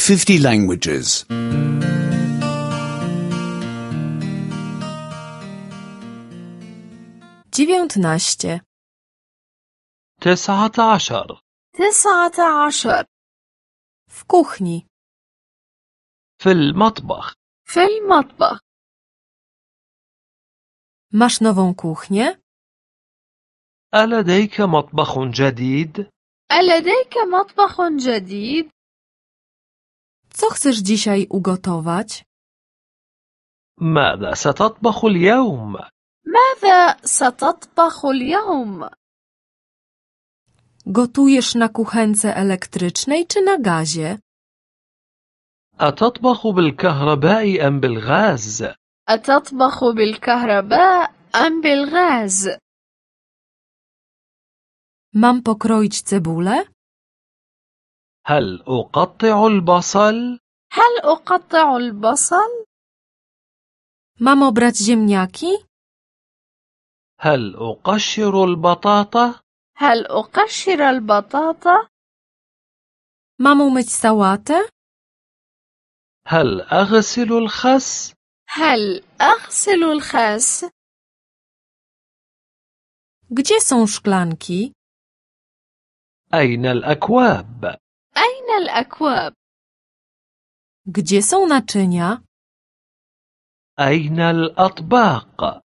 50 languages. 19 19 w kuchni في المطبخ. masz nową kuchnię? ألديك مطبخ جديد؟ Co chcesz dzisiaj ugotować? ماذا ستطبخ اليوم؟ Gotujesz na kuchence elektrycznej czy na gazie? أتطبخ بالكهرباء أم بالغاز؟ Mam pokroić cebulę? هل أقطع البصل؟ Mam obrać ziemniaki? هل أقشر البطاطا؟ Mam umyć sałatę? هل أغسل الخس؟ Gdzie są szklanki? أين الأكواب؟ Gdzie są naczynia? أين الأطباق؟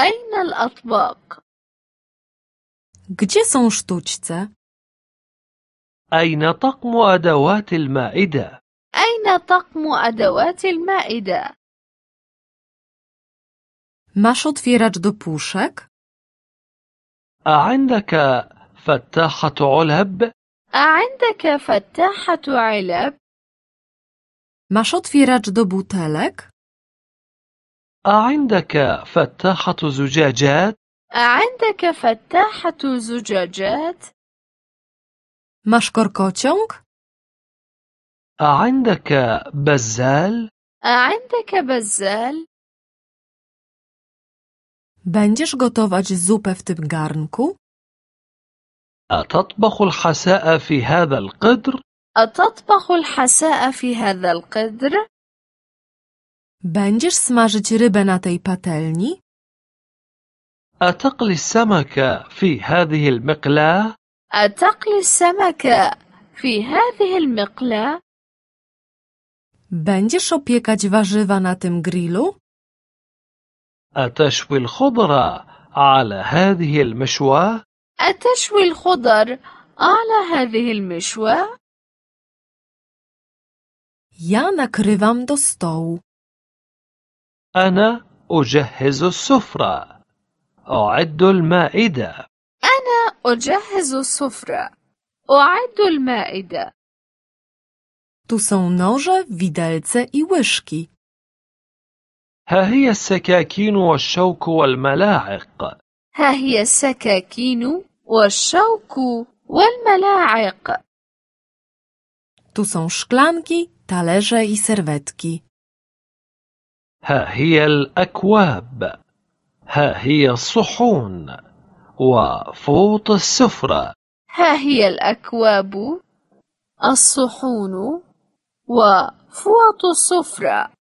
Gdzie są sztućce? أين طقم أدوات المائدة؟ Masz otwieracz do puszek? أعندك فتاحة علب؟ Masz otwieracz do butelek? أعندك فتاحة زجاجات؟ Masz korkociąg? أعندك بزال؟ Będziesz gotować zupę w tym garnku? أتطبخ الحساء في هذا القدر؟ Będziesz smażyć rybę na tej patelni? أتقلي السمك في هذه المقلاة؟ Będziesz opiekać warzywa na tym grillu? أتشوي الخضر على هذه المشواة؟ Ja nakrywam do stołu. أنا أجهز السفرة. أعد المائدة. Tu są noże, widelce i łyżki. ها هي السكاكين والشوك والملاعق. Tu są szklanki, talerze i serwetki. ها هي الأكواب. ها هي الصحون وفوط السفرة. الصحون وفوط السفرة.